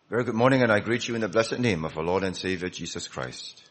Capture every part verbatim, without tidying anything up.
Very good morning, and I greet you in the blessed name of our Lord and Savior Jesus Christ.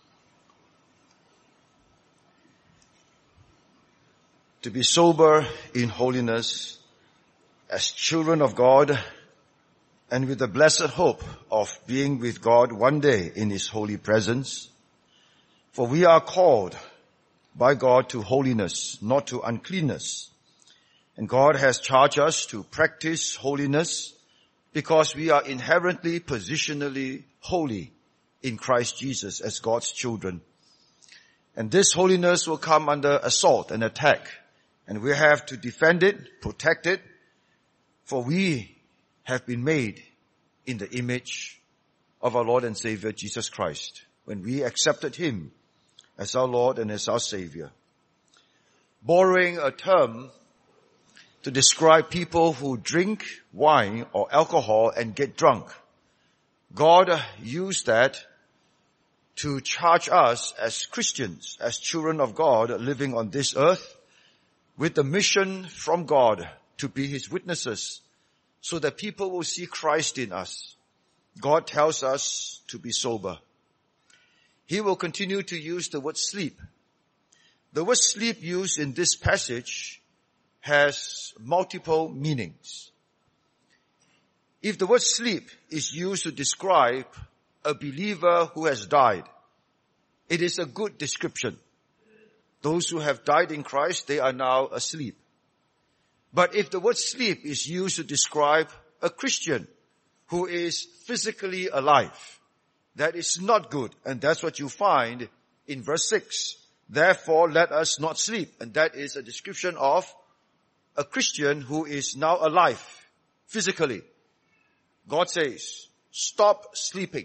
To be sober in holiness as children of God and with the blessed hope of being with God one day in His holy presence. For we are called by God to holiness, not to uncleanness. And God has charged us to practice holiness because we are inherently, positionally holy in Christ Jesus as God's children. And this holiness will come under assault and attack. And we have to defend it, protect it, for we have been made in the image of our Lord and Savior Jesus Christ when we accepted Him as our Lord and as our Savior. Borrowing a term to describe people who drink wine or alcohol and get drunk, God used that to charge us as Christians, as children of God living on this earth, with the mission from God to be His witnesses so that people will see Christ in us. God tells us to be sober. He will continue to use the word sleep. The word sleep used in this passage has multiple meanings. If the word sleep is used to describe a believer who has died, it is a good description. Those who have died in Christ, they are now asleep. But if the word sleep is used to describe a Christian who is physically alive, that is not good. And that's what you find in verse six. Therefore, let us not sleep. And that is a description of a Christian who is now alive physically. God says, stop sleeping.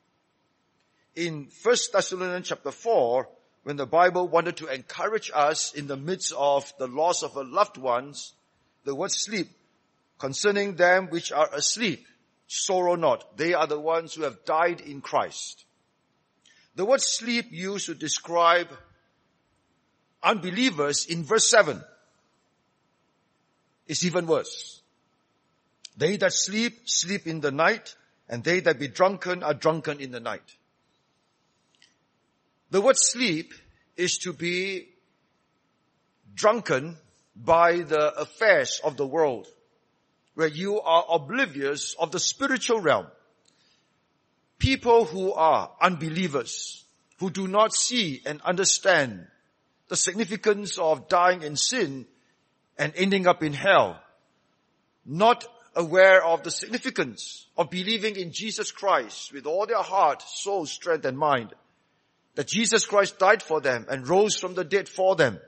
In First Thessalonians chapter four, when the Bible wanted to encourage us in the midst of the loss of our loved ones, the word sleep, concerning them which are asleep, sorrow not. They are the ones who have died in Christ. The word sleep used to describe unbelievers in verse seven is even worse. They that sleep, sleep in the night, and they that be drunken are drunken in the night. The word sleep is to be drunken by the affairs of the world, where you are oblivious of the spiritual realm. People who are unbelievers, who do not see and understand the significance of dying in sin and ending up in hell, not aware of the significance of believing in Jesus Christ with all their heart, soul, strength, and mind, that Jesus Christ died for them and rose from the dead for them.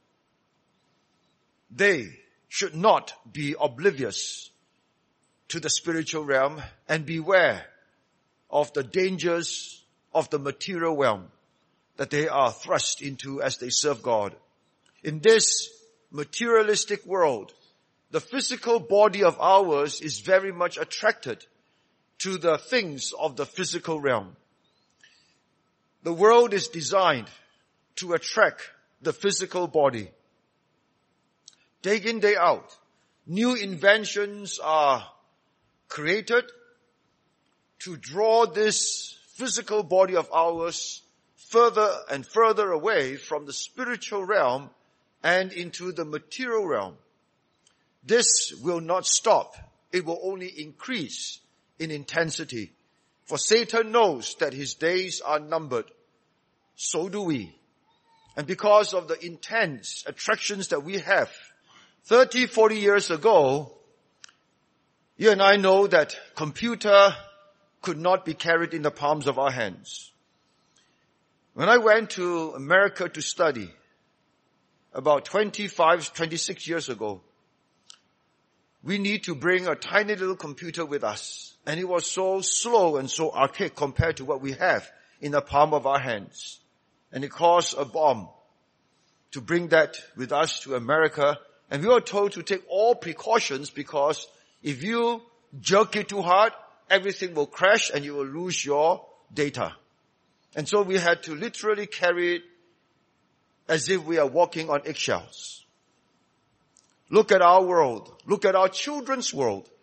They should not be oblivious to the spiritual realm and beware of the dangers of the material realm that they are thrust into as they serve God. In this materialistic world, the physical body of ours is very much attracted to the things of the physical realm. The world is designed to attract the physical body. Day in, day out, new inventions are created to draw this physical body of ours further and further away from the spiritual realm and into the material realm. This will not stop. It will only increase in intensity. For Satan knows that his days are numbered. So do we. And because of the intense attractions that we have, thirty, forty years ago, you and I know that computer could not be carried in the palms of our hands. When I went to America to study, about twenty-five, twenty-six years ago, we need to bring a tiny little computer with us. And it was so slow and so archaic compared to what we have in the palm of our hands. And it cost a bomb to bring that with us to America. And we were told to take all precautions because if you jerk it too hard, everything will crash and you will lose your data. And so we had to literally carry it as if we are walking on eggshells. Look at our world. Look at our children's world.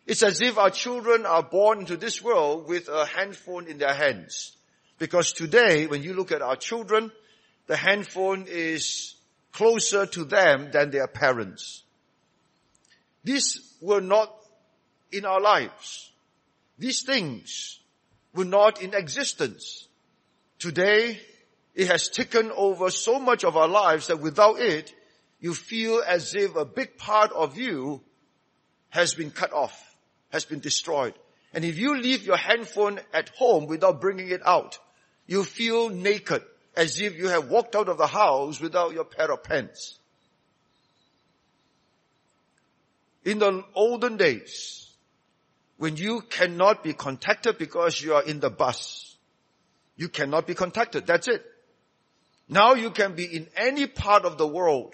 It's as if our children are born into this world with a handphone in their hands. Because today, when you look at our children, the handphone is closer to them than their parents. These were not in our lives. These things were not in existence. Today, it has taken over so much of our lives that without it, you feel as if a big part of you has been cut off, has been destroyed. And if you leave your handphone at home without bringing it out, you feel naked, as if you have walked out of the house without your pair of pants. In the olden days, when you cannot be contacted because you are in the bus, you cannot be contacted. That's it. Now you can be in any part of the world.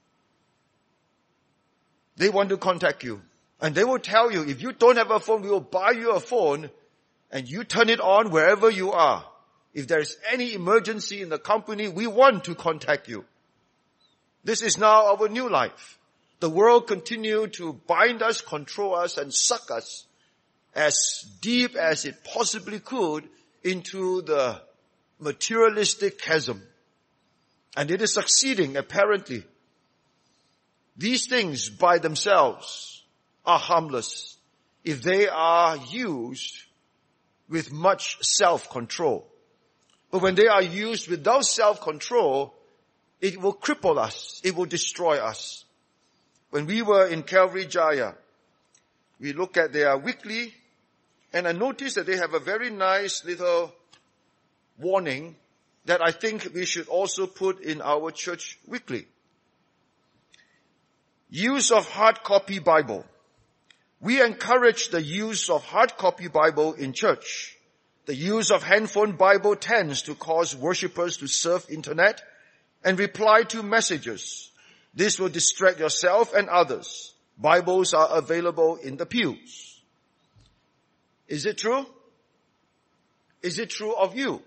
They want to contact you. And they will tell you, if you don't have a phone, we will buy you a phone and you turn it on wherever you are. If there is any emergency in the company, we want to contact you. This is now our new life. The world continued to bind us, control us, and suck us as deep as it possibly could into the materialistic chasm. And it is succeeding, apparently. These things by themselves are harmless if they are used with much self-control. But when they are used without self-control, it will cripple us. It will destroy us. When we were in Calvary Jaya, we look at their weekly, and I noticed that they have a very nice little warning that I think we should also put in our church weekly. Use of hard copy Bible. We encourage the use of hard copy Bible in church. The use of handphone Bible tends to cause worshippers to surf internet and reply to messages. This will distract yourself and others. Bibles are available in the pews. Is it true? Is it true of you?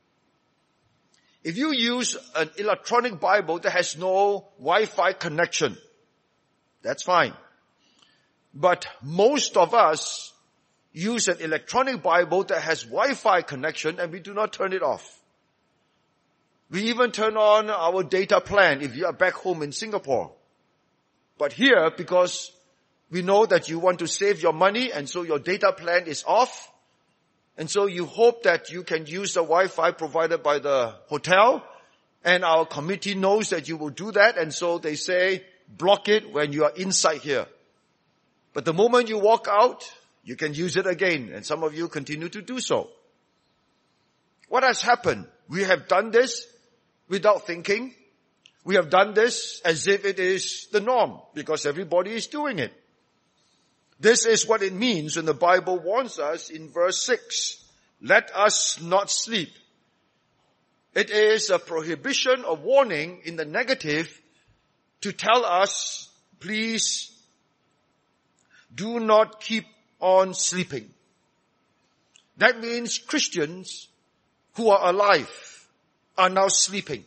If you use an electronic Bible that has no Wi-Fi connection, that's fine. But most of us use an electronic Bible that has Wi-Fi connection and we do not turn it off. We even turn on our data plan if you are back home in Singapore. But here, because we know that you want to save your money and so your data plan is off, and so you hope that you can use the Wi-Fi provided by the hotel, and our committee knows that you will do that, and so they say, block it when you are inside here. But the moment you walk out, you can use it again, and some of you continue to do so. What has happened? We have done this without thinking. We have done this as if it is the norm, because everybody is doing it. This is what it means when the Bible warns us in verse six. Let us not sleep. It is a prohibition, a warning in the negative to tell us, please do not keep on sleeping. That means Christians who are alive are now sleeping.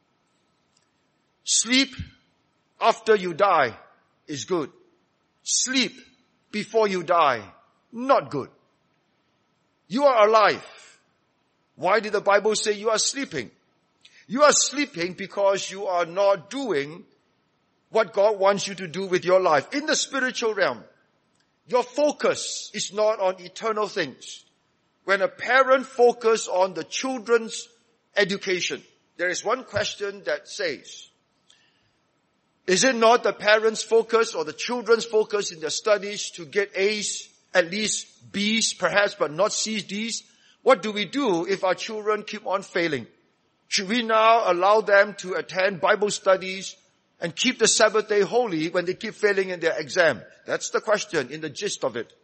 Sleep after you die is good. Sleep before you die, not good. You are alive. Why did the Bible say you are sleeping? You are sleeping because you are not doing what God wants you to do with your life. In the spiritual realm, your focus is not on eternal things. When a parent focuses on the children's education, there is one question that says, is it not the parents' focus or the children's focus in their studies to get A's, at least B's perhaps, but not C's, D's? What do we do if our children keep on failing? Should we now allow them to attend Bible studies and keep the Sabbath day holy when they keep failing in their exam? That's the question in the gist of it.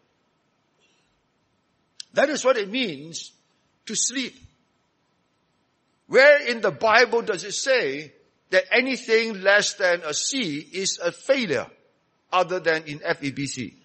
That is what it means to sleep. Where in the Bible does it say that anything less than a C is a failure other than in F E B C?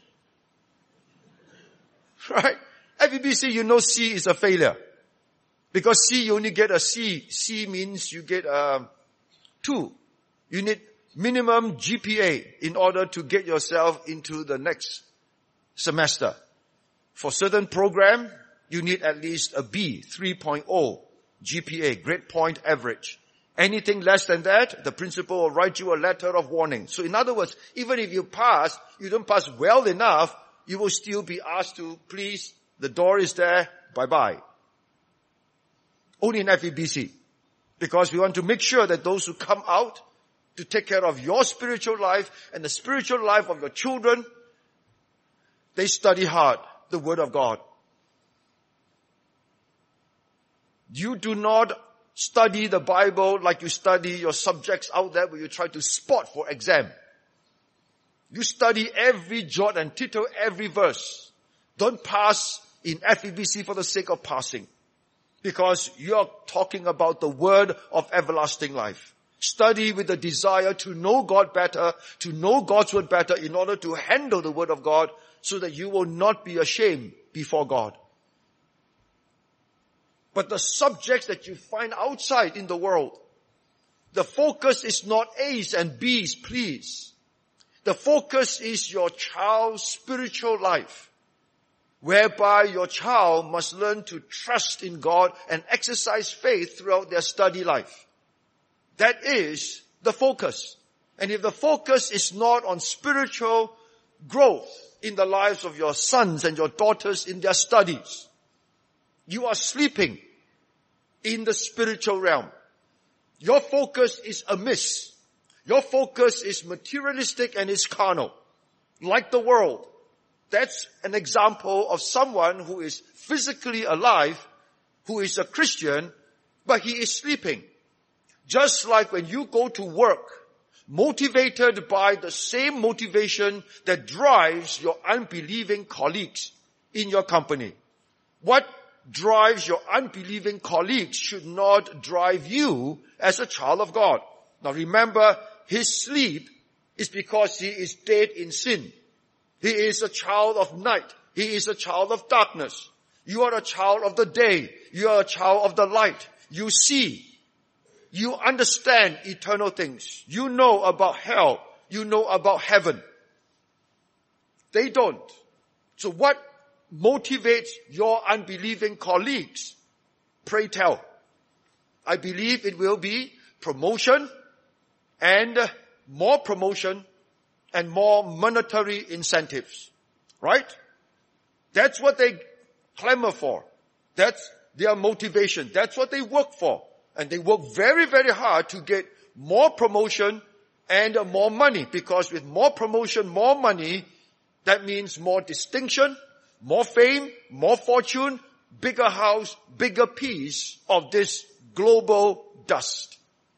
Right? F E B C, you know C is a failure. Because C, you only get a C. C means you get a two. You need minimum G P A in order to get yourself into the next semester. For certain program, you need at least a B, three point oh G P A, grade point average. Anything less than that, the principal will write you a letter of warning. So in other words, even if you pass, you don't pass well enough, you will still be asked to, please, the door is there, bye-bye. Only in F E B C. Because we want to make sure that those who come out to take care of your spiritual life and the spiritual life of your children, they study hard the Word of God. You do not study the Bible like you study your subjects out there where you try to spot for exam. You study every jot and tittle, every verse. Don't pass in F E B C for the sake of passing. Because you're talking about the word of everlasting life. Study with the desire to know God better, to know God's word better in order to handle the word of God so that you will not be ashamed before God. But the subjects that you find outside in the world, the focus is not A's and B's, please. The focus is your child's spiritual life, whereby your child must learn to trust in God and exercise faith throughout their study life. That is the focus. And if the focus is not on spiritual growth in the lives of your sons and your daughters in their studies, you are sleeping in the spiritual realm. Your focus is amiss. Your focus is materialistic and is carnal, like the world. That's an example of someone who is physically alive, who is a Christian, but he is sleeping. Just like when you go to work, motivated by the same motivation that drives your unbelieving colleagues in your company. What drives your unbelieving colleagues should not drive you as a child of God. Now remember, his sleep is because he is dead in sin. He is a child of night. He is a child of darkness. You are a child of the day. You are a child of the light. You see. You understand eternal things. You know about hell. You know about heaven. They don't. So what motivates your unbelieving colleagues? Pray tell. I believe it will be promotion and more promotion and more monetary incentives. Right? That's what they clamor for. That's their motivation. That's what they work for. And they work very, very hard to get more promotion and more money. Because with more promotion, more money, that means more distinction, more fame, more fortune, bigger house, bigger piece of this global dust.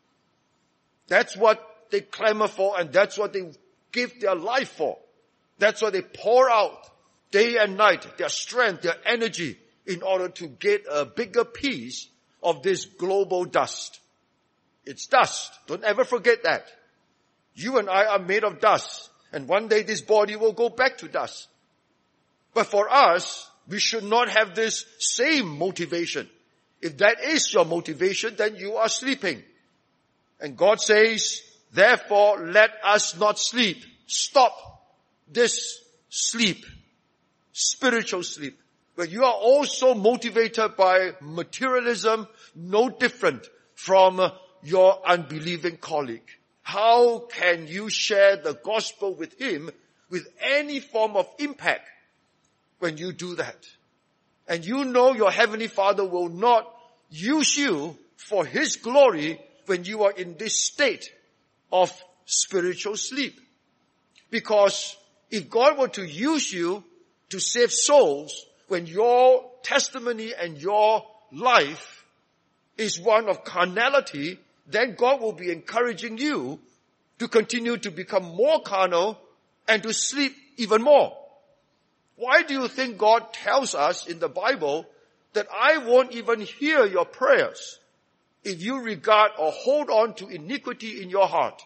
That's what they clamor for, and that's what they give their life for. That's what they pour out day and night, their strength, their energy, in order to get a bigger piece of this global dust. It's dust. Don't ever forget that. You and I are made of dust, and one day this body will go back to dust. But for us, we should not have this same motivation. If that is your motivation, then you are sleeping. And God says, therefore, let us not sleep. Stop this sleep, spiritual sleep, where you are also motivated by materialism, no different from your unbelieving colleague. How can you share the gospel with him with any form of impact when you do that? And you know your Heavenly Father will not use you for His glory when you are in this state of spiritual sleep. Because if God were to use you to save souls, when your testimony and your life is one of carnality, then God will be encouraging you to continue to become more carnal and to sleep even more. Why do you think God tells us in the Bible that I won't even hear your prayers if you regard or hold on to iniquity in your heart?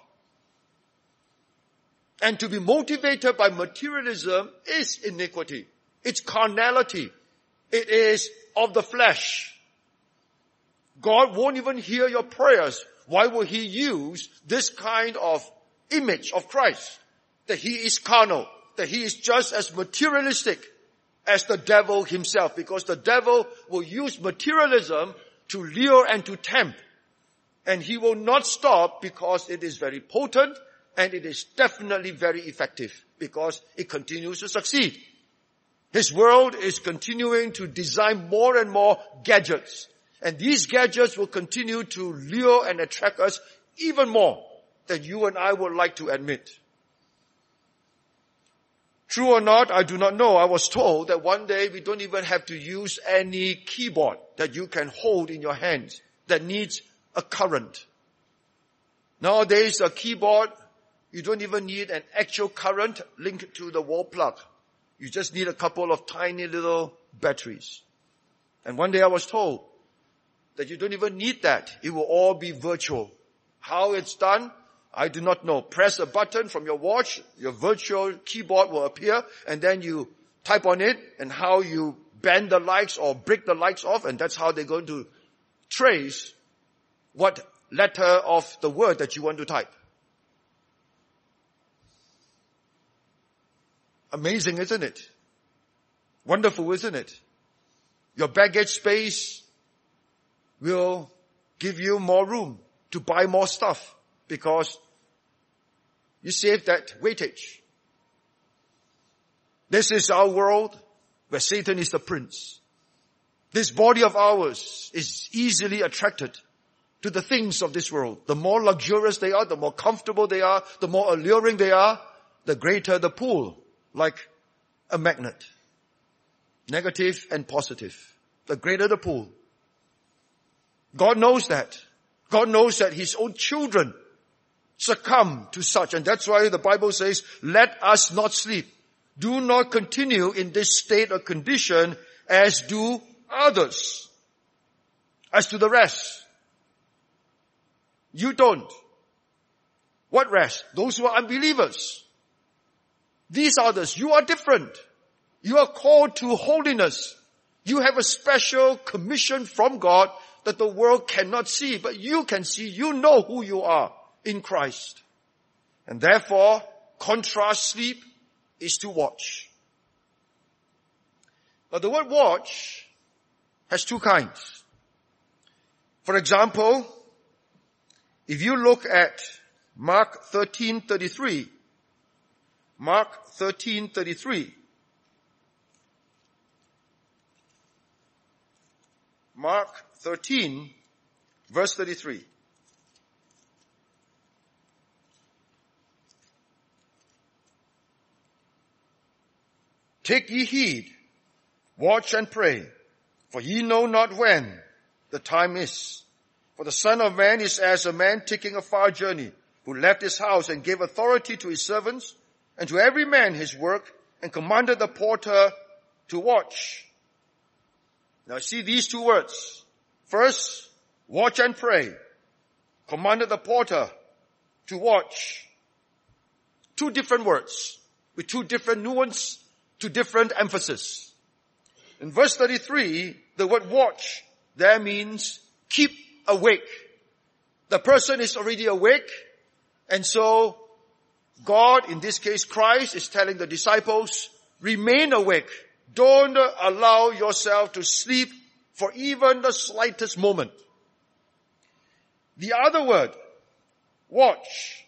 And to be motivated by materialism is iniquity. It's carnality. It is of the flesh. God won't even hear your prayers. Why will He use this kind of image of Christ? That He is carnal, that he is just as materialistic as the devil himself, because the devil will use materialism to lure and to tempt. And he will not stop because it is very potent and it is definitely very effective because it continues to succeed. His world is continuing to design more and more gadgets. And these gadgets will continue to lure and attract us even more than you and I would like to admit. True or not, I do not know. I was told that one day we don't even have to use any keyboard that you can hold in your hands that needs a current. Nowadays, a keyboard, you don't even need an actual current linked to the wall plug. You just need a couple of tiny little batteries. And one day I was told that you don't even need that. It will all be virtual. How it's done, I do not know. Press a button from your watch, your virtual keyboard will appear, and then you type on it, and how you bend the lights or break the lights off, and that's how they're going to trace what letter of the word that you want to type. Amazing, isn't it? Wonderful, isn't it? Your baggage space will give you more room to buy more stuff because you save that weightage. This is our world where Satan is the prince. This body of ours is easily attracted to the things of this world. The more luxurious they are, the more comfortable they are, the more alluring they are, the greater the pull, like a magnet. Negative and positive. The greater the pull. God knows that. God knows that his own children succumb to such. And that's why the Bible says, let us not sleep. Do not continue in this state or condition as do others. As to the rest. You don't. What rest? Those who are unbelievers. These others, you are different. You are called to holiness. You have a special commission from God that the world cannot see, but you can see. You know who you are in Christ. And therefore, contrast sleep is to watch. But the word watch has two kinds. For example, if you look at Mark thirteen thirty-three, Mark thirteen thirty-three, Mark thirteen, verse thirty-three. Take ye heed, watch and pray, for ye know not when the time is. For the Son of Man is as a man taking a far journey, who left his house and gave authority to his servants, and to every man his work, and commanded the porter to watch. Now see these two words. First, watch and pray. Commanded the porter to watch. Two different words with two different nuance, two different emphasis. In verse thirty-three, the word watch there means keep awake. The person is already awake, and so God, in this case Christ, is telling the disciples, remain awake. Don't allow yourself to sleep for even the slightest moment. The other word, watch,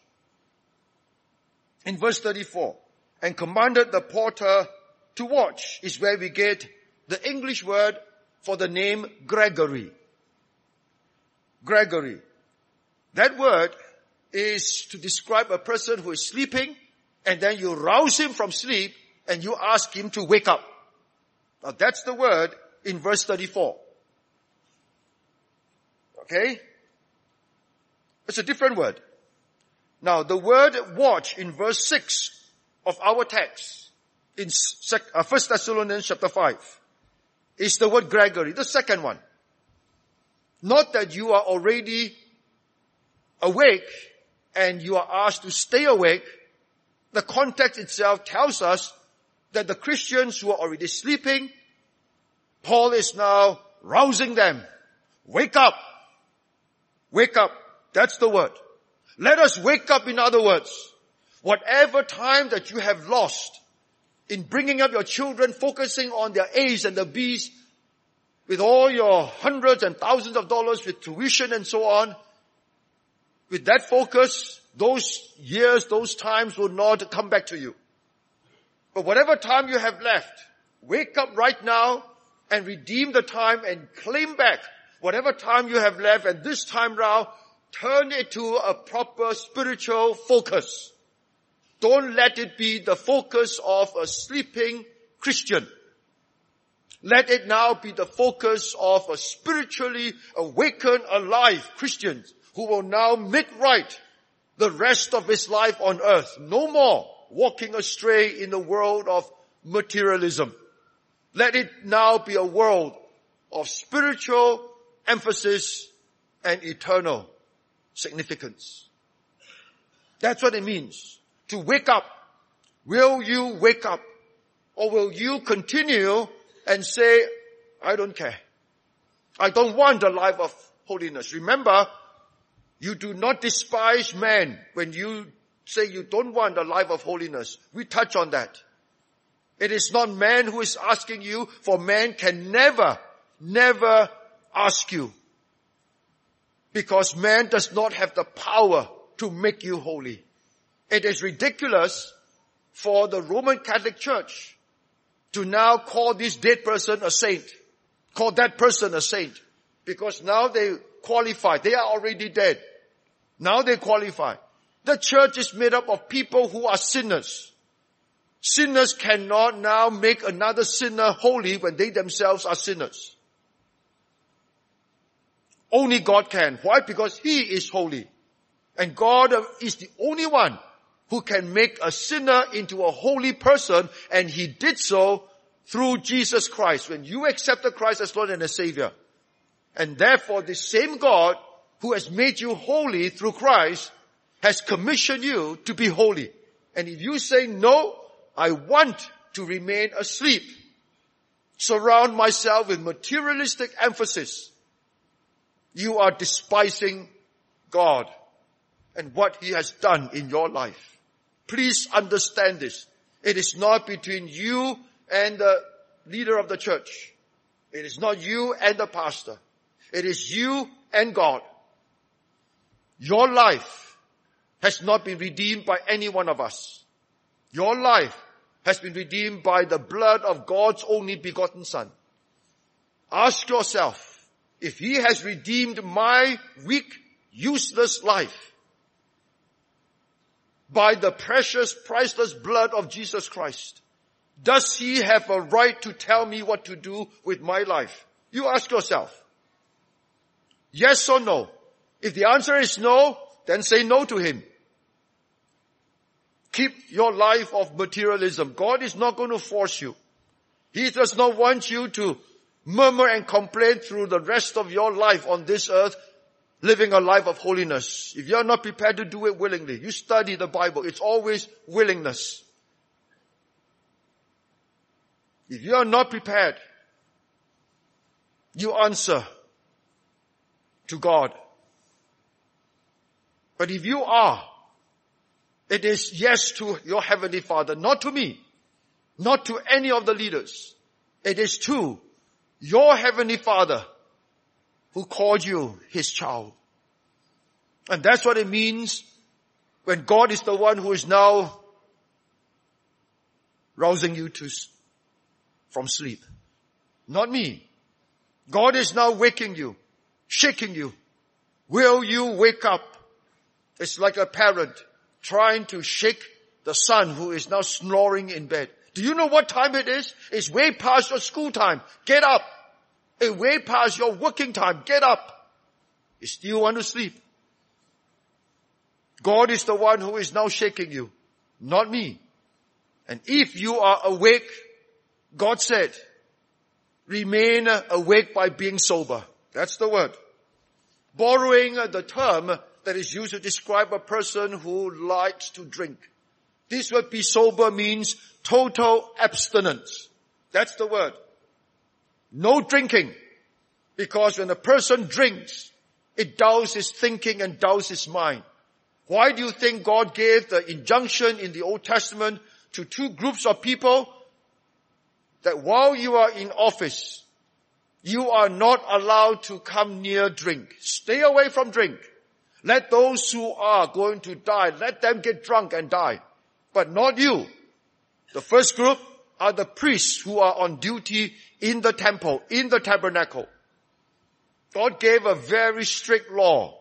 in verse thirty-four, and commanded the porter to watch, is where we get the English word for the name Gregory. Gregory. That word is to describe a person who is sleeping, and then you rouse him from sleep and you ask him to wake up. Now that's the word in verse thirty-four. Okay? It's a different word. Now the word watch in verse six of our text in First Thessalonians chapter five is the word Gregory, the second one. Not that you are already awake and you are asked to stay awake. The context itself tells us that the Christians who are already sleeping, Paul is now rousing them. Wake up. Wake up. That's the word. Let us wake up, in other words. Whatever time that you have lost, in bringing up your children, focusing on their A's and the B's, with all your hundreds and thousands of dollars with tuition and so on, with that focus, those years, those times will not come back to you. But whatever time you have left, wake up right now and redeem the time and claim back whatever time you have left, and this time round, turn it to a proper spiritual focus. Don't let it be the focus of a sleeping Christian. Let it now be the focus of a spiritually awakened, alive Christian who will now make right the rest of his life on earth. No more walking astray in the world of materialism. Let it now be a world of spiritual emphasis and eternal significance. That's what it means to wake up. Will you wake up? Or will you continue and say, I don't care. I don't want a life of holiness. Remember, you do not despise man when you say you don't want a life of holiness. We touch on that. It is not man who is asking you, for man can never, never ask you. Because man does not have the power to make you holy. It is ridiculous for the Roman Catholic Church to now call this dead person a saint. Call that person a saint. Because now they qualify. They are already dead. Now they qualify. The church is made up of people who are sinners. Sinners cannot now make another sinner holy when they themselves are sinners. Only God can. Why? Because He is holy. And God is the only one who can make a sinner into a holy person, and He did so through Jesus Christ, when you accepted Christ as Lord and as Savior. And therefore, the same God who has made you holy through Christ has commissioned you to be holy. And if you say, no, I want to remain asleep, surround myself with materialistic emphasis, you are despising God and what He has done in your life. Please understand this. It is not between you and the leader of the church. It is not you and the pastor. It is you and God. Your life has not been redeemed by any one of us. Your life has been redeemed by the blood of God's only begotten Son. Ask yourself, if He has redeemed my weak, useless life by the precious, priceless blood of Jesus Christ, does He have a right to tell me what to do with my life? You ask yourself. Yes or no? If the answer is no, then say no to Him. Keep your life of materialism. God is not going to force you. He does not want you to murmur and complain through the rest of your life on this earth, living a life of holiness. If you're not prepared to do it willingly, you study the Bible. It's always willingness. If you are not prepared, you answer to God. But if you are, it is yes to your Heavenly Father, not to me, not to any of the leaders. It is to your Heavenly Father who called you His child. And that's what it means when God is the one who is now rousing you to, from sleep. Not me. God is now waking you, shaking you. Will you wake up? It's like a parent trying to shake the son who is now snoring in bed. Do you know what time it is? It's way past your school time. Get up. It's way past your working time. Get up. You still want to sleep. God is the one who is now shaking you, not me. And if you are awake, God said, remain awake by being sober. That's the word. Borrowing the term that is used to describe a person who likes to drink. This word be sober means total abstinence. That's the word. No drinking. Because when a person drinks, it dulls his thinking and dulls his mind. Why do you think God gave the injunction in the Old Testament to two groups of people that while you are in office, you are not allowed to come near drink. Stay away from drink. Let those who are going to die, let them get drunk and die. But not you. The first group are the priests who are on duty in the temple, in the tabernacle. God gave a very strict law.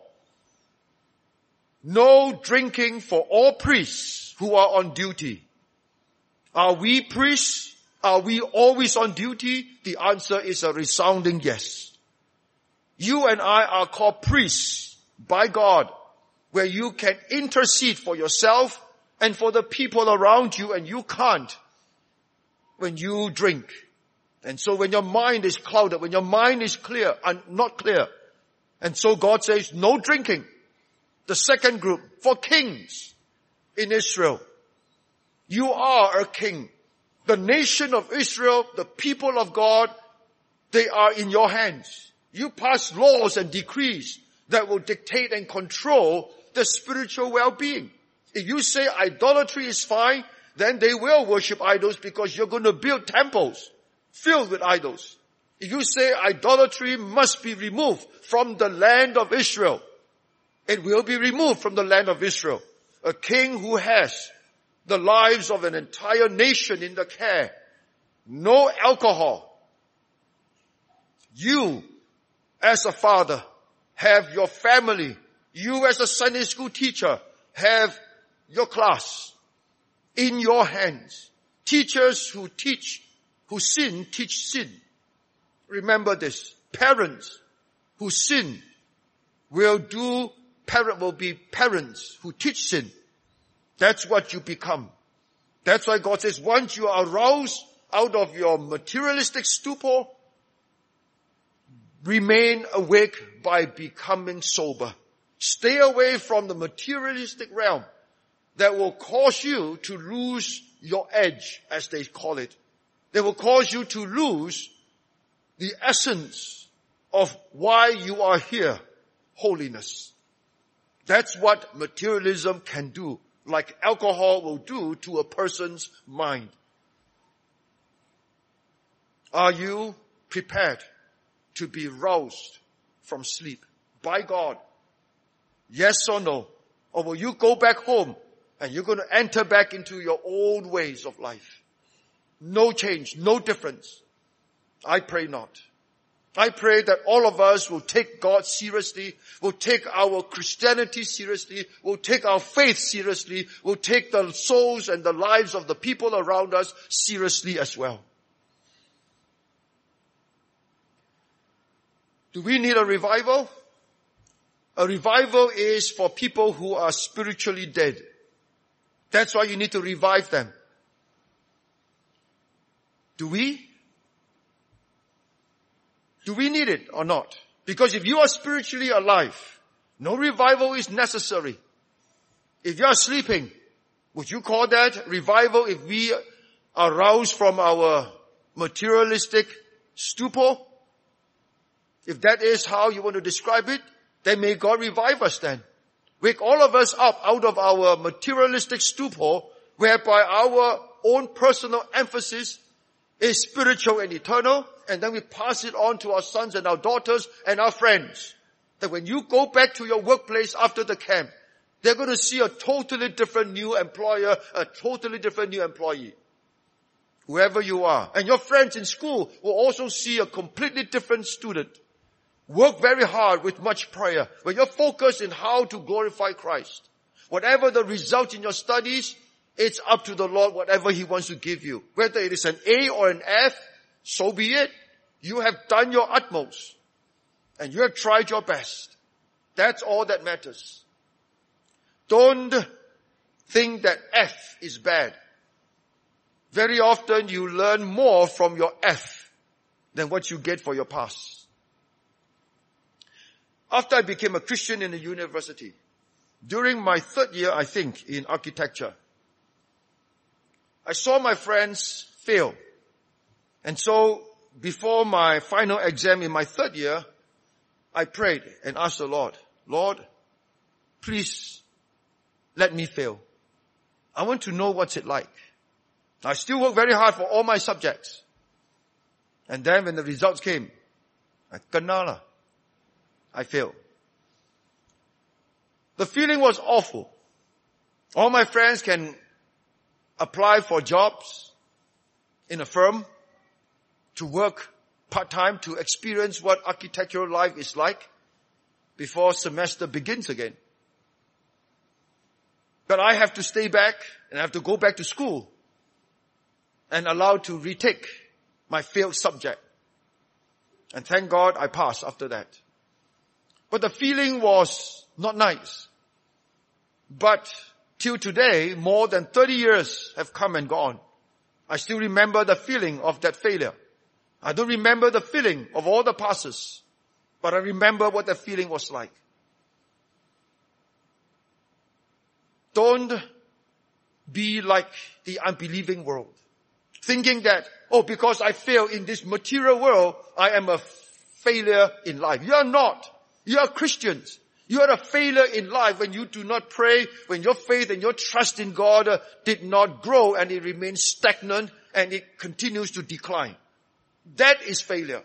No drinking for all priests who are on duty. Are we priests? Are we always on duty? The answer is a resounding yes. You and I are called priests by God, where you can intercede for yourself and for the people around you, and you can't when you drink. And so when your mind is clouded, when your mind is clear and not clear, and so God says no drinking. The second group, for kings in Israel. You are a king. The nation of Israel, the people of God, they are in your hands. You pass laws and decrees that will dictate and control the spiritual well-being. If you say idolatry is fine, then they will worship idols because you're going to build temples filled with idols. If you say idolatry must be removed from the land of Israel, it will be removed from the land of Israel. A king who has the lives of an entire nation in the care. No alcohol. You, as a father, have your family. You, as a Sunday school teacher, have your class in your hands. Teachers who teach, who sin, teach sin. Remember this. Parents who sin will do, parent will be parents who teach sin. That's what you become. That's why God says, once you are aroused out of your materialistic stupor, remain awake by becoming sober. Stay away from the materialistic realm that will cause you to lose your edge, as they call it. They will cause you to lose the essence of why you are here, holiness. That's what materialism can do, like alcohol will do to a person's mind. Are you prepared to be roused from sleep by God? Yes or no? Or will you go back home and you're going to enter back into your old ways of life? No change, no difference. I pray not. I pray that all of us will take God seriously, will take our Christianity seriously, will take our faith seriously, will take the souls and the lives of the people around us seriously as well. Do we need a revival? A revival is for people who are spiritually dead. That's why you need to revive them. Do we? Do we need it or not? Because if you are spiritually alive, no revival is necessary. If you are sleeping, would you call that revival if we are roused from our materialistic stupor? If that is how you want to describe it, then may God revive us then. Wake all of us up out of our materialistic stupor, whereby our own personal emphasis is spiritual and eternal, and then we pass it on to our sons and our daughters and our friends. That when you go back to your workplace after the camp, they're going to see a totally different new employer, a totally different new employee. Whoever you are. And your friends in school will also see a completely different student. Work very hard with much prayer. When you're focused in how to glorify Christ. Whatever the result in your studies, it's up to the Lord, whatever He wants to give you. Whether it is an A or an F, so be it. You have done your utmost. And you have tried your best. That's all that matters. Don't think that F is bad. Very often you learn more from your F than what you get for your pass. After I became a Christian in the university, during my third year, I think, in architecture, I saw my friends fail. And so, before my final exam in my third year, I prayed and asked the Lord, Lord, please let me fail. I want to know what's it like. I still work very hard for all my subjects. And then when the results came, I kena lah. I failed. The feeling was awful. All my friends can apply for jobs in a firm, to work part-time, to experience what architectural life is like before semester begins again. But I have to stay back and I have to go back to school and allowed to retake my failed subject. And thank God I passed after that. But the feeling was not nice. But till today, more than thirty years have come and gone. I still remember the feeling of that failure. I don't remember the feeling of all the passes, but I remember what that feeling was like. Don't be like the unbelieving world, thinking that, oh, because I fail in this material world, I am a failure in life. You are not. You are Christians. You are a failure in life when you do not pray, when your faith and your trust in God uh, did not grow and it remains stagnant and it continues to decline. That is failure.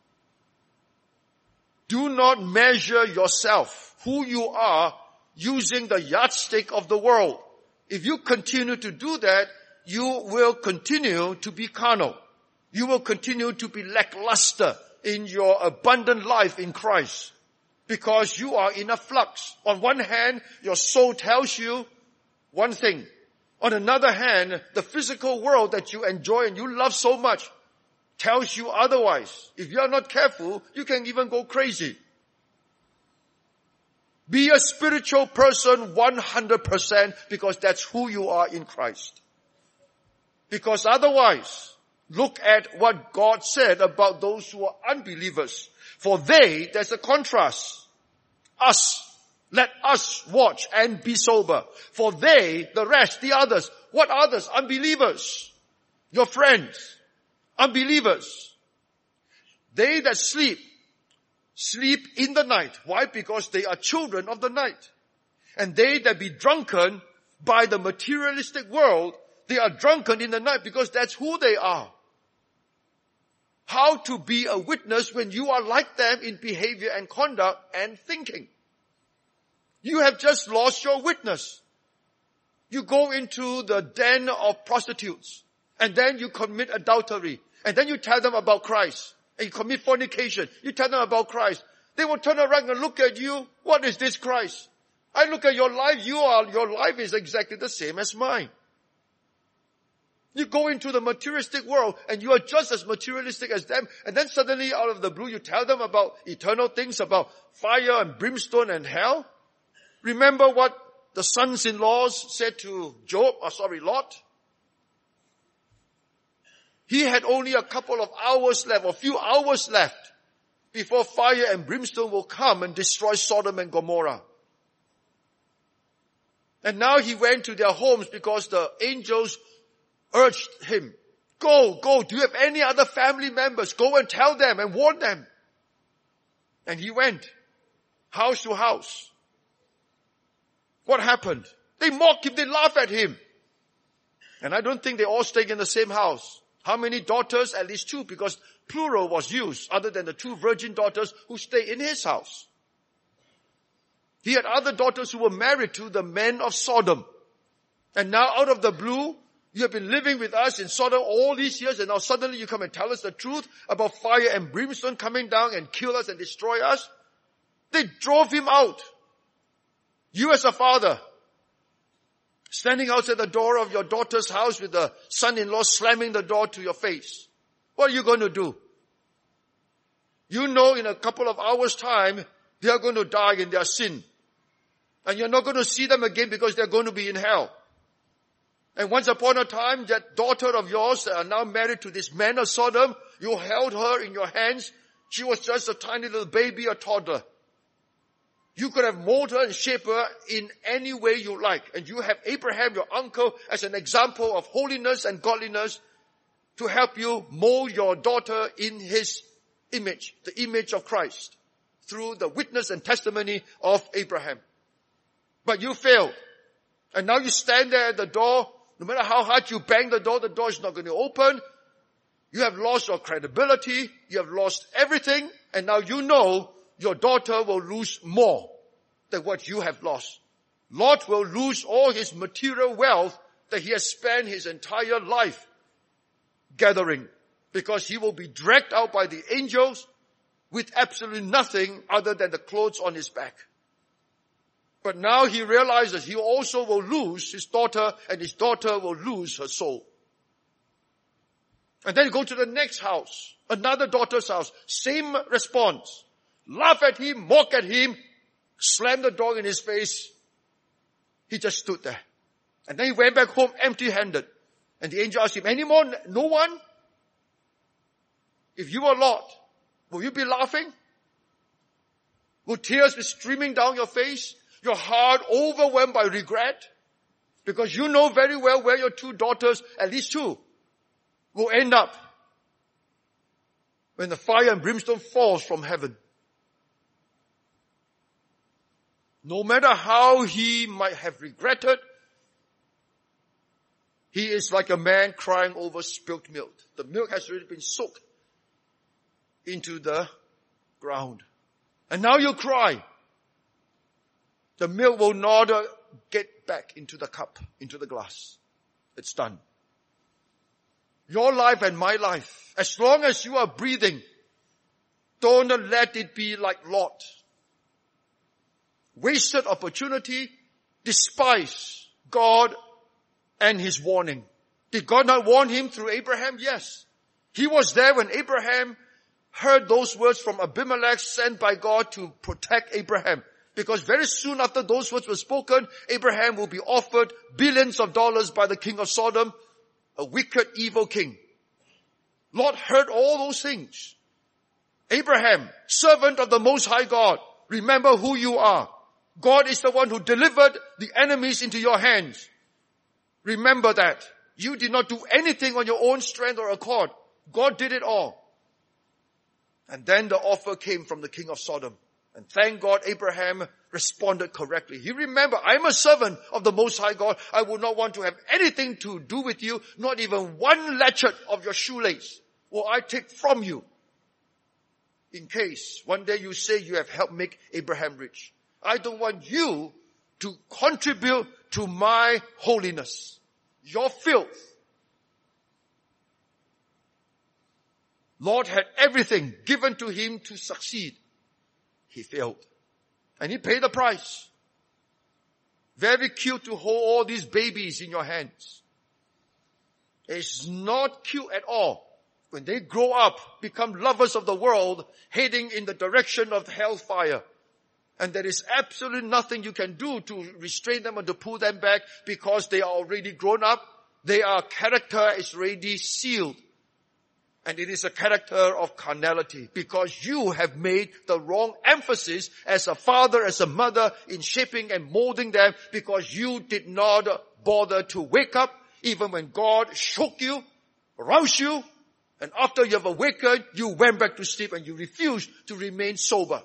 Do not measure yourself, who you are, using the yardstick of the world. If you continue to do that, you will continue to be carnal. You will continue to be lackluster in your abundant life in Christ. Because you are in a flux. On one hand, your soul tells you one thing. On another hand, the physical world that you enjoy and you love so much tells you otherwise. If you are not careful, you can even go crazy. Be a spiritual person one hundred percent because that's who you are in Christ. Because otherwise, look at what God said about those who are unbelievers. For they, there's a contrast. Us, let us watch and be sober. For they, the rest, the others. What others? Unbelievers. Your friends. Unbelievers. They that sleep, sleep in the night. Why? Because they are children of the night. And they that be drunken by the materialistic world, they are drunken in the night because that's who they are. How to be a witness when you are like them in behavior and conduct and thinking. You have just lost your witness. You go into the den of prostitutes and then you commit adultery and then you tell them about Christ and you commit fornication. You tell them about Christ. They will turn around and look at you. What is this Christ? I look at your life. You are, your life is exactly the same as mine. You go into the materialistic world and you are just as materialistic as them. And then suddenly out of the blue you tell them about eternal things, about fire and brimstone and hell. Remember what the sons-in-laws said to Job, or sorry, Lot? He had only a couple of hours left, or a few hours left, before fire and brimstone will come and destroy Sodom and Gomorrah. And now he went to their homes because the angels urged him, go, go, do you have any other family members? Go and tell them and warn them. And he went house to house. What happened? They mock him, they laugh at him. And I don't think they all stayed in the same house. How many daughters? At least two, because plural was used, other than the two virgin daughters who stayed in his house. He had other daughters who were married to the men of Sodom. And now out of the blue, you have been living with us in Sodom all these years, and now suddenly you come and tell us the truth about fire and brimstone coming down and kill us and destroy us. They drove him out. You as a father, standing outside the door of your daughter's house with the son-in-law slamming the door to your face. What are you going to do? You know in a couple of hours' time, they are going to die in their sin. And you're not going to see them again because they're going to be in hell. And once upon a time, that daughter of yours that are now married to this man of Sodom, you held her in your hands. She was just a tiny little baby, a toddler. You could have molded her and shaped her in any way you like. And you have Abraham, your uncle, as an example of holiness and godliness to help you mold your daughter in his image, the image of Christ, through the witness and testimony of Abraham. But you failed. And now you stand there at the door. No matter how hard you bang the door, the door is not going to open. You have lost your credibility. You have lost everything. And now you know your daughter will lose more than what you have lost. Lot will lose all his material wealth that he has spent his entire life gathering, because he will be dragged out by the angels with absolutely nothing other than the clothes on his back. But now he realizes he also will lose his daughter, and his daughter will lose her soul. And then you go to the next house, another daughter's house, same response. Laugh at him, mock at him, slam the door in his face. He just stood there. And then he went back home empty-handed. And the angel asked him, any more? No one? If you were Lot, will you be laughing? Will tears be streaming down your face? Your heart overwhelmed by regret? Because you know very well where your two daughters, at least two, will end up when the fire and brimstone falls from heaven. No matter how he might have regretted, he is like a man crying over spilt milk. The milk has already been soaked into the ground. And now you cry. The milk will not get back into the cup, into the glass. It's done. Your life and my life, as long as you are breathing, don't let it be like Lot. Wasted opportunity, despise God and his warning. Did God not warn him through Abraham? Yes. He was there when Abraham heard those words from Abimelech sent by God to protect Abraham. Because very soon after those words were spoken, Abraham will be offered billions of dollars by the king of Sodom, a wicked, evil king. Lot heard all those things. Abraham, servant of the Most High God, remember who you are. God is the one who delivered the enemies into your hands. Remember that. You did not do anything on your own strength or accord. God did it all. And then the offer came from the king of Sodom. And thank God Abraham responded correctly. He remembered, I'm a servant of the Most High God. I would not want to have anything to do with you. Not even one latchet of your shoelace will I take from you. In case one day you say you have helped make Abraham rich. I don't want you to contribute to my holiness. Your filth. Lord had everything given to him to succeed. He failed. And he paid the price. Very cute to hold all these babies in your hands. It's not cute at all. When they grow up, become lovers of the world, heading in the direction of hellfire. And there is absolutely nothing you can do to restrain them or to pull them back because they are already grown up. Their character is already sealed. And it is a character of carnality because you have made the wrong emphasis as a father, as a mother in shaping and molding them because you did not bother to wake up even when God shook you, roused you, and after you have awakened, you went back to sleep and you refused to remain sober.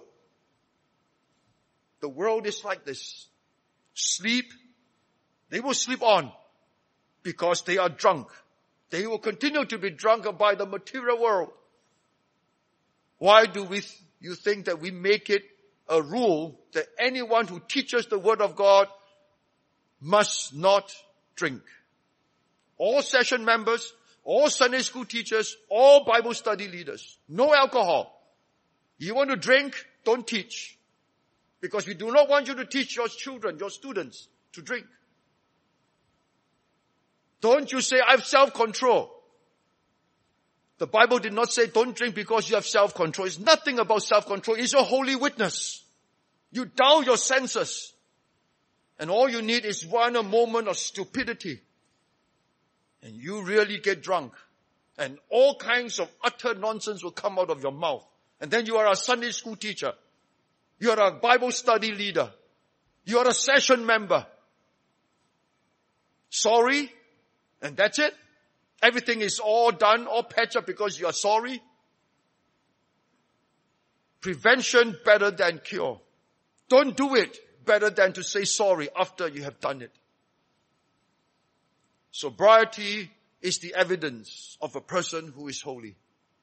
The world is like this. Sleep, they will sleep on because they are drunk. They will continue to be drunk by the material world. Why do we, th- you think that we make it a rule that anyone who teaches the word of God must not drink? All session members, all Sunday school teachers, all Bible study leaders, no alcohol. You want to drink, don't teach. Because we do not want you to teach your children, your students, to drink. Don't you say, I have self-control. The Bible did not say don't drink because you have self-control. It's nothing about self-control. It's your holy witness. You down your senses. And all you need is one a moment of stupidity. And you really get drunk. And all kinds of utter nonsense will come out of your mouth. And then you are a Sunday school teacher. You are a Bible study leader. You are a session member. Sorry. And that's it. Everything is all done, all patched up because you are sorry. Prevention better than cure. Don't do it better than to say sorry after you have done it. Sobriety is the evidence of a person who is holy.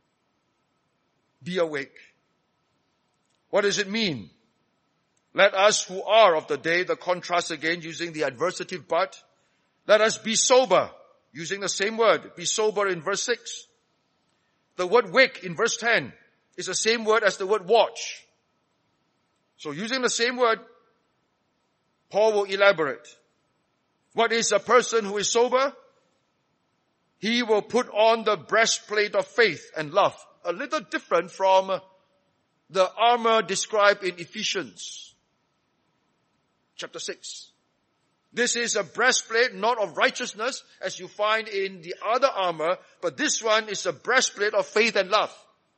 Be awake. What does it mean? Let us who are of the day, the contrast again using the adversative but, let us be sober, using the same word, be sober in verse six. The word wake in verse ten is the same word as the word watch. So using the same word, Paul will elaborate. What is a person who is sober? He will put on the breastplate of faith and love. A little different from the armor described in Ephesians chapter six. This is a breastplate not of righteousness as you find in the other armor, but this one is a breastplate of faith and love.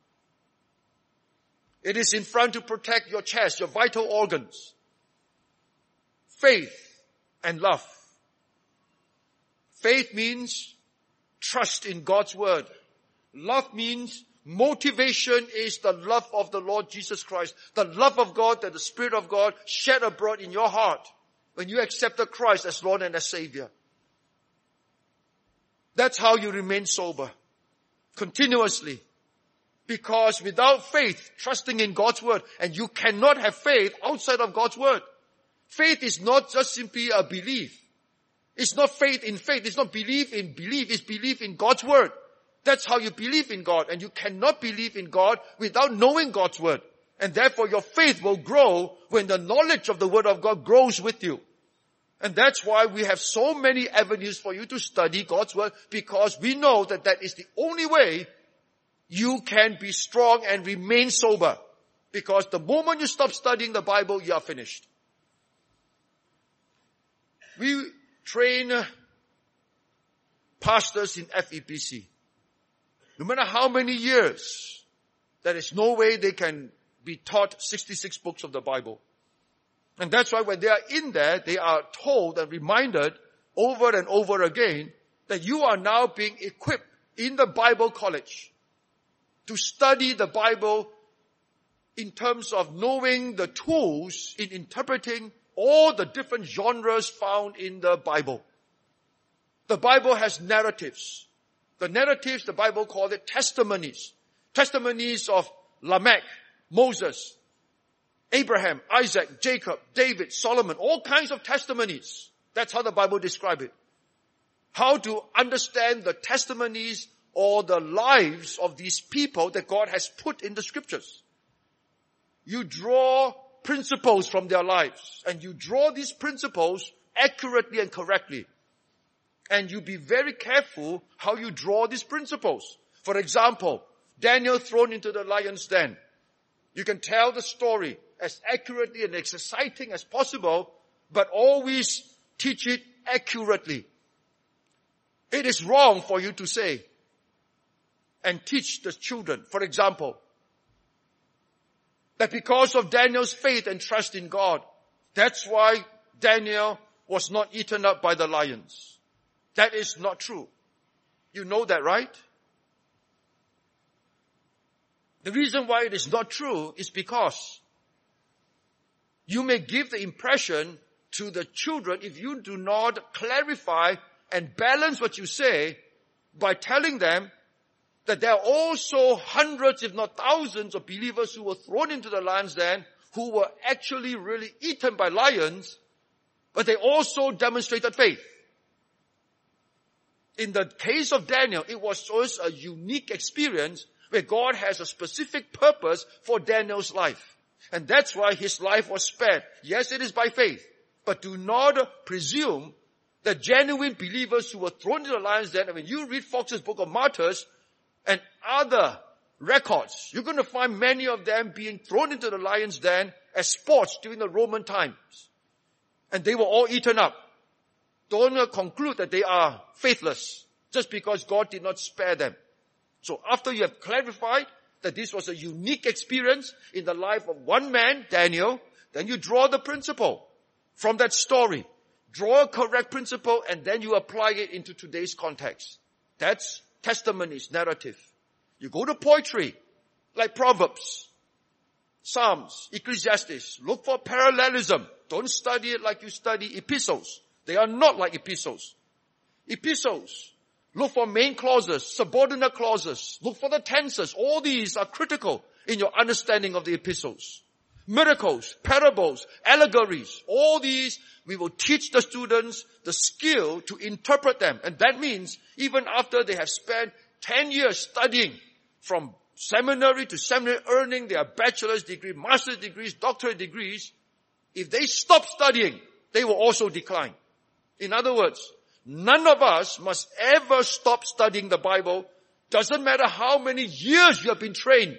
It is in front to protect your chest, your vital organs. Faith and love. Faith means trust in God's word. Love means motivation is the love of the Lord Jesus Christ. The love of God that the Spirit of God shed abroad in your heart when you accepted Christ as Lord and as Savior. That's how you remain sober. Continuously. Because without faith, trusting in God's word, and you cannot have faith outside of God's word. Faith is not just simply a belief. It's not faith in faith. It's not belief in belief. It's belief in God's word. That's how you believe in God. And you cannot believe in God without knowing God's word. And therefore your faith will grow when the knowledge of the word of God grows with you. And that's why we have so many avenues for you to study God's word, because we know that that is the only way you can be strong and remain sober. Because the moment you stop studying the Bible, you are finished. We train pastors in F E P C. No matter how many years, there is no way they can be taught sixty-six books of the Bible. And that's why when they are in there, they are told and reminded over and over again that you are now being equipped in the Bible college to study the Bible in terms of knowing the tools in interpreting all the different genres found in the Bible. The Bible has narratives. The narratives, the Bible called it testimonies. Testimonies of Lamech, Moses, Abraham, Isaac, Jacob, David, Solomon, all kinds of testimonies. That's how the Bible describes it. How to understand the testimonies or the lives of these people that God has put in the scriptures. You draw principles from their lives, and you draw these principles accurately and correctly. And you be very careful how you draw these principles. For example, Daniel thrown into the lion's den. You can tell the story as accurately and as exciting as possible, but always teach it accurately. It is wrong for you to say and teach the children, for example, that because of Daniel's faith and trust in God, that's why Daniel was not eaten up by the lions. That is not true. You know that, right? The reason why it is not true is because you may give the impression to the children, if you do not clarify and balance what you say by telling them that there are also hundreds, if not thousands, of believers who were thrown into the lion's den, who were actually really eaten by lions, but they also demonstrated faith. In the case of Daniel, it was just a unique experience where God has a specific purpose for Daniel's life. And that's why his life was spared. Yes, it is by faith. But do not presume that genuine believers who were thrown into the lion's den, and when you read Fox's Book of Martyrs and other records, you're going to find many of them being thrown into the lion's den as sports during the Roman times. And they were all eaten up. Don't conclude that they are faithless just because God did not spare them. So after you have clarified that this was a unique experience in the life of one man, Daniel, then you draw the principle from that story. Draw a correct principle and then you apply it into today's context. That's testimonies, narrative. You go to poetry, like Proverbs, Psalms, Ecclesiastes. Look for parallelism. Don't study it like you study epistles. They are not like epistles. Epistles Look for main clauses, subordinate clauses. Look for the tenses. All these are critical in your understanding of the epistles. Miracles, parables, allegories, all these, we will teach the students the skill to interpret them. And that means even after they have spent ten years studying from seminary to seminary, earning their bachelor's degree, master's degrees, doctorate degrees, if they stop studying, they will also decline. In other words, none of us must ever stop studying the Bible. Doesn't matter how many years you have been trained.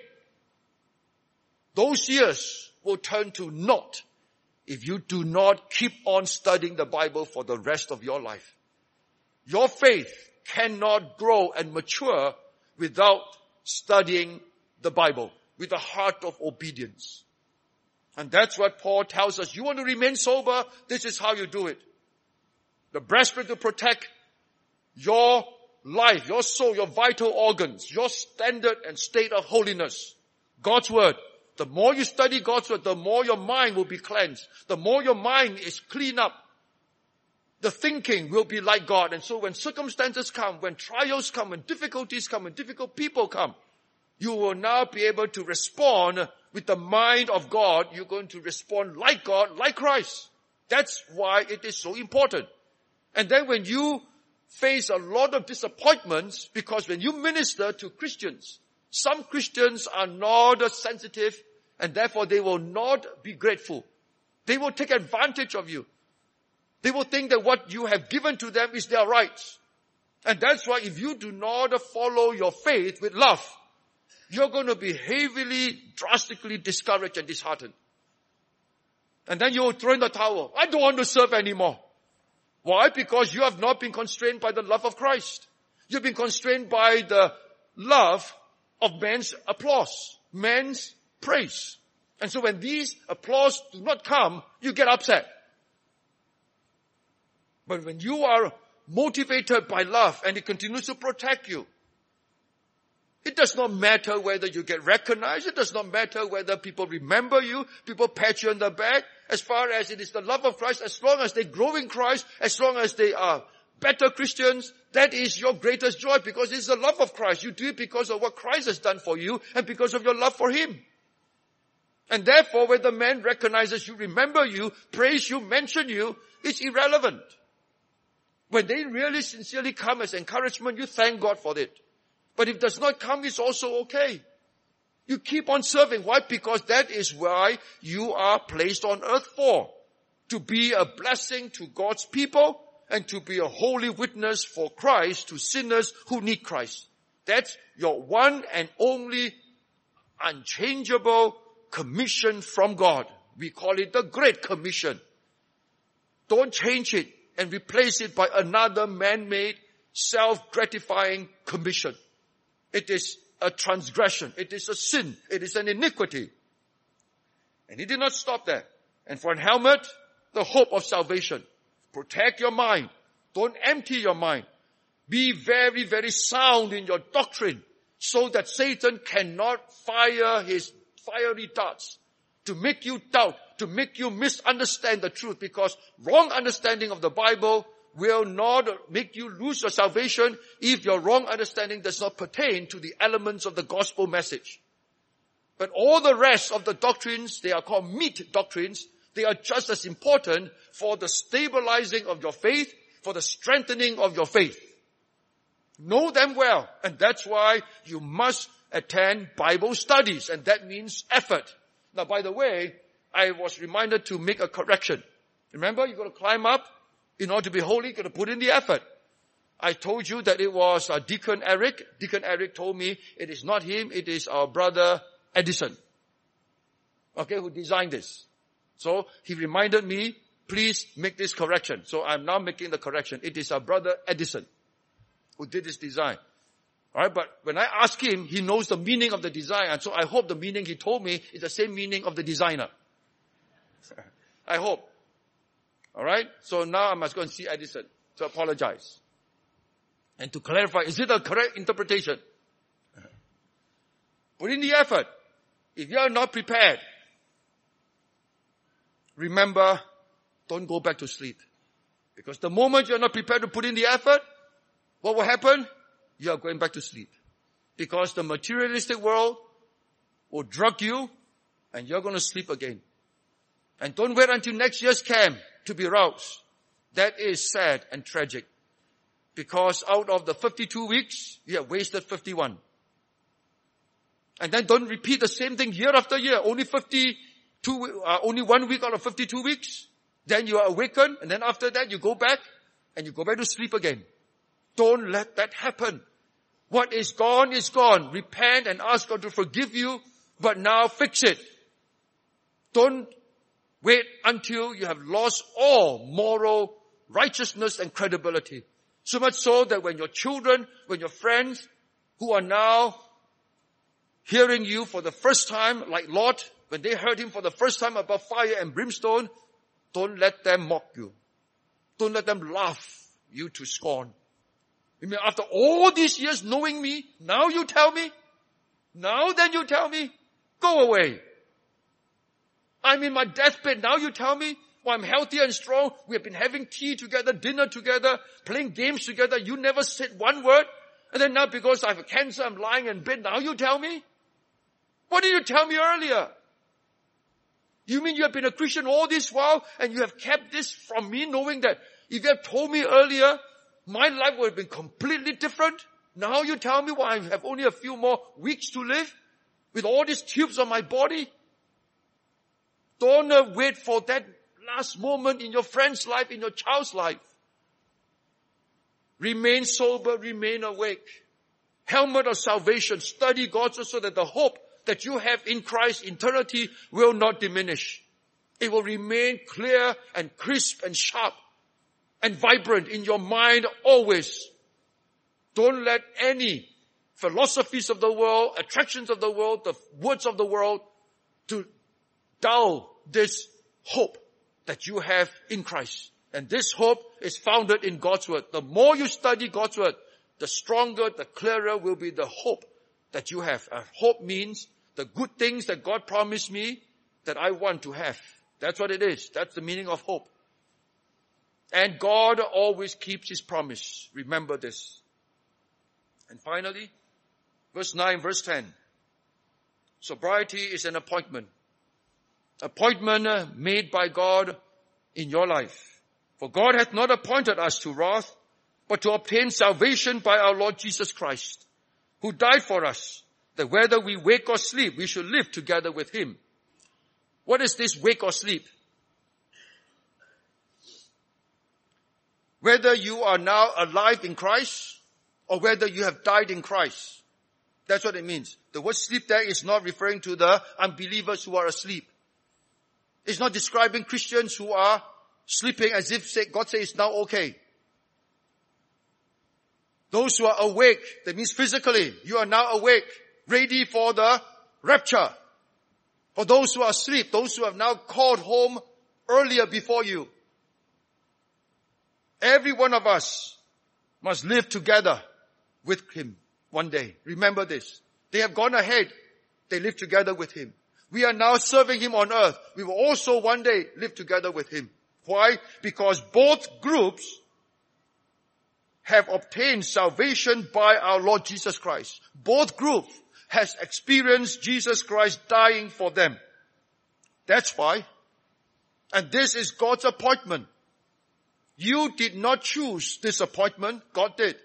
Those years will turn to naught if you do not keep on studying the Bible for the rest of your life. Your faith cannot grow and mature without studying the Bible with a heart of obedience. And that's what Paul tells us. You want to remain sober? This is how you do it. The breastplate to protect your life, your soul, your vital organs, your standard and state of holiness. God's Word. The more you study God's Word, the more your mind will be cleansed. The more your mind is cleaned up, the thinking will be like God. And so when circumstances come, when trials come, when difficulties come, when difficult people come, you will now be able to respond with the mind of God. You're going to respond like God, like Christ. That's why it is so important. And then when you face a lot of disappointments, because when you minister to Christians, some Christians are not sensitive and therefore they will not be grateful. They will take advantage of you. They will think that what you have given to them is their rights. And that's why if you do not follow your faith with love, you're going to be heavily, drastically discouraged and disheartened. And then you'll throw in the towel. I don't want to serve anymore. Why? Because you have not been constrained by the love of Christ. You've been constrained by the love of man's applause, man's praise. And so when these applause do not come, you get upset. But when you are motivated by love and it continues to protect you, it does not matter whether you get recognized. It does not matter whether people remember you, people pat you on the back. As far as it is the love of Christ, as long as they grow in Christ, as long as they are better Christians, that is your greatest joy because it's the love of Christ. You do it because of what Christ has done for you and because of your love for Him. And therefore, whether man recognizes you, remember you, praise you, mention you, it's irrelevant. When they really sincerely come as encouragement, you thank God for it. But if it does not come, it's also okay. You keep on serving. Why? Because that is why you are placed on earth for. To be a blessing to God's people and to be a holy witness for Christ to sinners who need Christ. That's your one and only unchangeable commission from God. We call it the Great Commission. Don't change it and replace it by another man-made, self-gratifying commission. It is a transgression. It is a sin. It is an iniquity. And He did not stop there. And for a helmet, the hope of salvation. Protect your mind. Don't empty your mind. Be very, very sound in your doctrine so that Satan cannot fire his fiery darts to make you doubt, to make you misunderstand the truth, because wrong understanding of the Bible will not make you lose your salvation if your wrong understanding does not pertain to the elements of the gospel message. But all the rest of the doctrines, they are called meat doctrines, they are just as important for the stabilizing of your faith, for the strengthening of your faith. Know them well, and that's why you must attend Bible studies, and that means effort. Now, by the way, I was reminded to make a correction. Remember, you've got to climb up. In order to be holy, you've got to put in the effort. I told you that it was uh, Deacon Eric. Deacon Eric told me it is not him, it is our brother Edison. Okay, who designed this. So he reminded me, please make this correction. So I'm now making the correction. It is our brother Edison who did this design. Alright, but when I ask him, he knows the meaning of the design, and so I hope the meaning he told me is the same meaning of the designer. I hope. Alright? So now I must go and see Edison to apologize. And to clarify, is it a correct interpretation? Put in the effort. If you are not prepared, remember, don't go back to sleep. Because the moment you're not prepared to put in the effort, what will happen? You are going back to sleep. Because the materialistic world will drug you and you're going to sleep again. And don't wait until next year's camp to be roused. That is sad and tragic. Because out of the fifty-two weeks, you have wasted fifty-one. And then don't repeat the same thing year after year. Only fifty-two, uh, only one week out of fifty-two weeks. Then you are awakened, and then after that you go back, and you go back to sleep again. Don't let that happen. What is gone is gone. Repent and ask God to forgive you, but now fix it. Don't wait until you have lost all moral righteousness and credibility. So much so that when your children, when your friends who are now hearing you for the first time, like Lot, when they heard him for the first time about fire and brimstone, don't let them mock you. Don't let them laugh you to scorn. You mean after all these years knowing me, now you tell me? Now then you tell me? Go away. I'm in my deathbed, now you tell me? Well, I'm healthy and strong. We have been having tea together, dinner together, playing games together. You never said one word. And then now because I have cancer, I'm lying in bed. Now you tell me? What did you tell me earlier? You mean you have been a Christian all this while and you have kept this from me, knowing that if you had told me earlier, my life would have been completely different? Now you tell me, well, I have only a few more weeks to live with all these tubes on my body? Don't uh, wait for that last moment in your friend's life, in your child's life. Remain sober, remain awake. Helmet of salvation, study God's word so that the hope that you have in Christ, eternity, will not diminish. It will remain clear and crisp and sharp and vibrant in your mind always. Don't let any philosophies of the world, attractions of the world, the words of the world to dull this hope that you have in Christ. And this hope is founded in God's word. The more you study God's word, the stronger, the clearer will be the hope that you have. And hope means the good things that God promised me that I want to have. That's what it is. That's the meaning of hope. And God always keeps His promise. Remember this. And finally, verse nine, verse ten. Sobriety is an appointment. Appointment made by God in your life. For God hath not appointed us to wrath, but to obtain salvation by our Lord Jesus Christ, who died for us, that whether we wake or sleep, we should live together with Him. What is this wake or sleep? Whether you are now alive in Christ, or whether you have died in Christ. That's what it means. The word sleep there is not referring to the unbelievers who are asleep. It's not describing Christians who are sleeping as if say, God says it's now okay. Those who are awake, that means physically, you are now awake, ready for the rapture. For those who are asleep, those who have now called home earlier before you. Every one of us must live together with Him one day. Remember this. They have gone ahead. They live together with Him. We are now serving Him on earth. We will also one day live together with Him. Why? Because both groups have obtained salvation by our Lord Jesus Christ. Both groups has experienced Jesus Christ dying for them. That's why. And this is God's appointment. You did not choose this appointment. God did.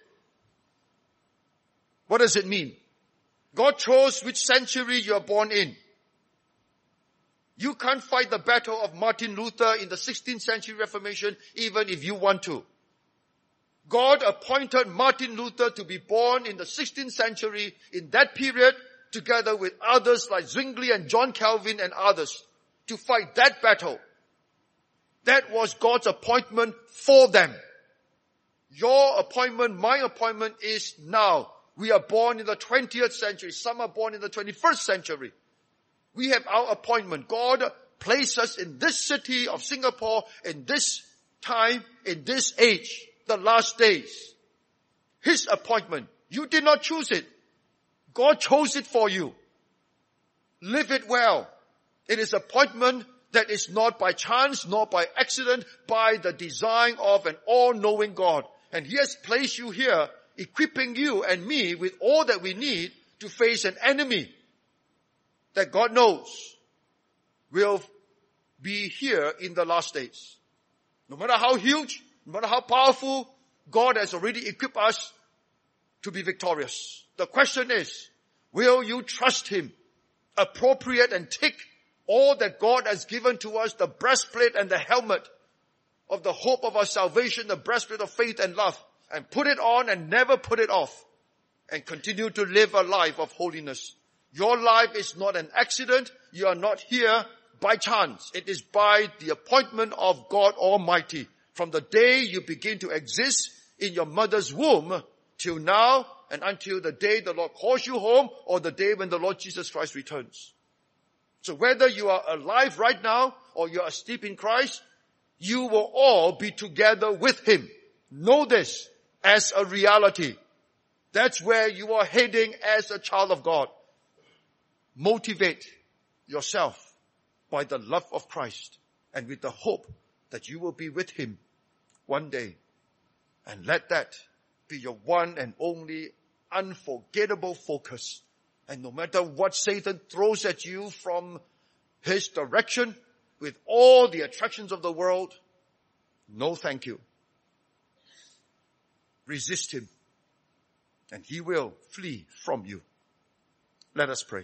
What does it mean? God chose which century you are born in. You can't fight the battle of Martin Luther in the sixteenth century Reformation even if you want to. God appointed Martin Luther to be born in the sixteenth century in that period together with others like Zwingli and John Calvin and others to fight that battle. That was God's appointment for them. Your appointment, my appointment is now. We are born in the twentieth century. Some are born in the twenty-first century. We have our appointment. God placed us in this city of Singapore, in this time, in this age, the last days. His appointment. You did not choose it. God chose it for you. Live it well. It is appointment that is not by chance, nor by accident, by the design of an all-knowing God. And He has placed you here equipping you and me with all that we need to face an enemy that God knows will be here in the last days. No matter how huge, no matter how powerful, God has already equipped us to be victorious. The question is, will you trust Him, appropriate and take all that God has given to us, the breastplate and the helmet of the hope of our salvation, the breastplate of faith and love, and put it on and never put it off, and continue to live a life of holiness. Your life is not an accident. You are not here by chance. It is by the appointment of God Almighty. From the day you begin to exist in your mother's womb till now, and until the day the Lord calls you home, or the day when the Lord Jesus Christ returns. So whether you are alive right now or you are asleep in Christ, you will all be together with Him. Know this as a reality. That's where you are heading as a child of God. Motivate yourself by the love of Christ and with the hope that you will be with Him one day. And let that be your one and only unforgettable focus. And no matter what Satan throws at you from his direction, with all the attractions of the world, no thank you. Resist him, and he will flee from you. Let us pray.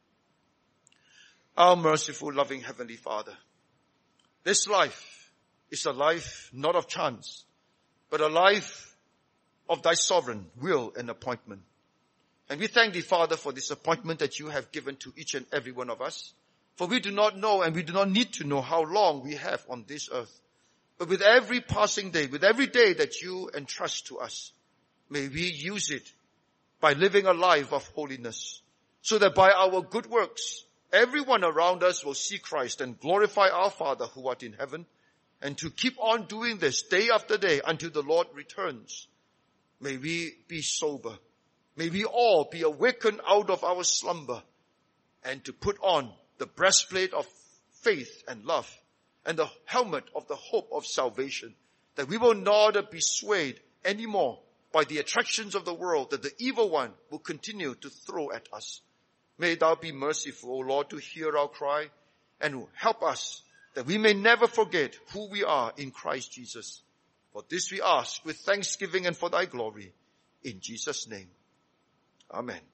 Our merciful, loving Heavenly Father, this life is a life not of chance, but a life of Thy sovereign will and appointment. And we thank Thee, Father, for this appointment that You have given to each and every one of us. For we do not know, and we do not need to know, how long we have on this earth. But with every passing day, with every day that You entrust to us, may we use it by living a life of holiness, so that by our good works, everyone around us will see Christ and glorify our Father who art in heaven. And to keep on doing this day after day until the Lord returns, may we be sober. May we all be awakened out of our slumber, and to put on the breastplate of faith and love and the helmet of the hope of salvation, that we will not be swayed anymore by the attractions of the world that the evil one will continue to throw at us. May Thou be merciful, O Lord, to hear our cry, and help us that we may never forget who we are in Christ Jesus. For this we ask with thanksgiving and for Thy glory. In Jesus' name. Amen.